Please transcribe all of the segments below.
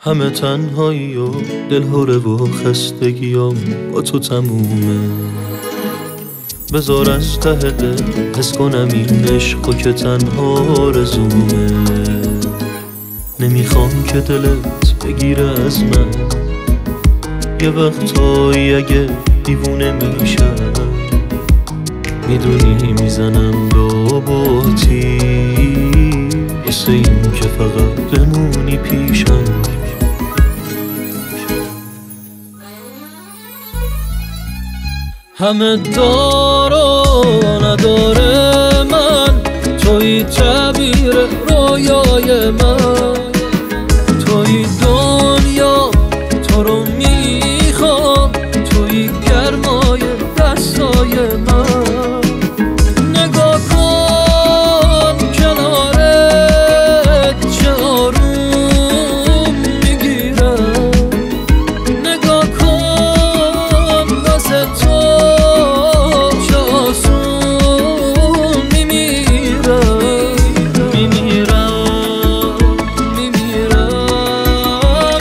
همه تنهایی و دلهوره و خستگیام با تو تمومه. بذار از ته دل حس کنم این عشقو که تنها آرزومه. نمیخوام که دلت بگیره از من، یه وقتایی اگه دیوونه میشم میدونی میزنم داباتی واسه این که فقط بمونی پیشم. همه دارا نداره من، توی تعبیر رویای من، توی دنیا تو رو میخوام، توی گرمای دستای من. نگاه کن کنارت چه آروم میگیرم، نگاه کن واسه تو چه آسون میمیرم، میمیرم، میمیرم،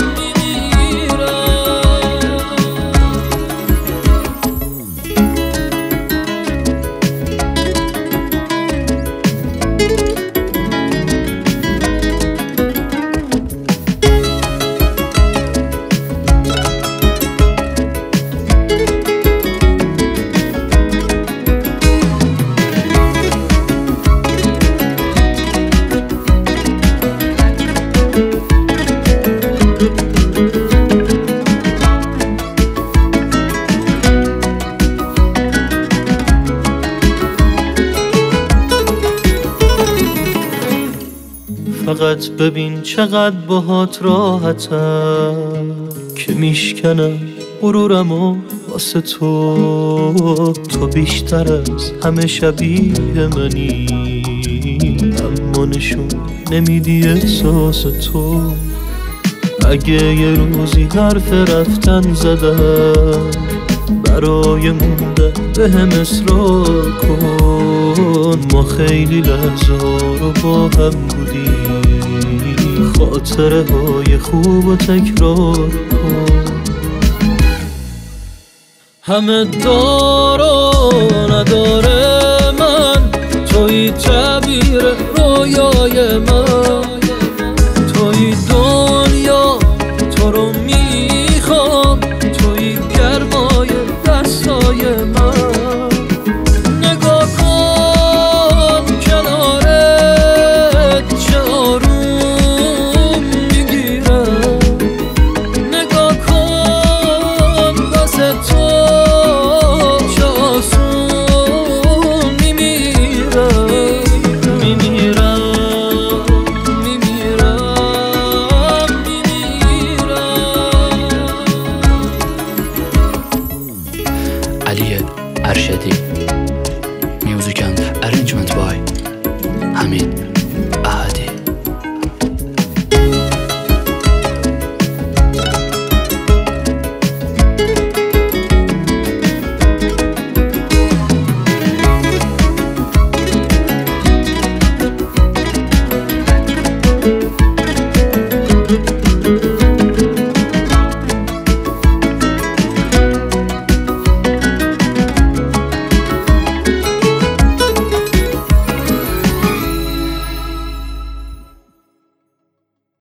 فقط ببین چقدر باهات راحتم که میشکنم غرورمو واسه تو. تو بیشتر از همه شبیه منی، اما نشون نمیدی احساس تو. اگه یه روزی حرف رفتن زدم برای موندن بهم اصرار کن. ما خیلی لحظه ها رو با هم بودیم، خاطره های خوب و تکرار کن. همه دارا نداره من، توی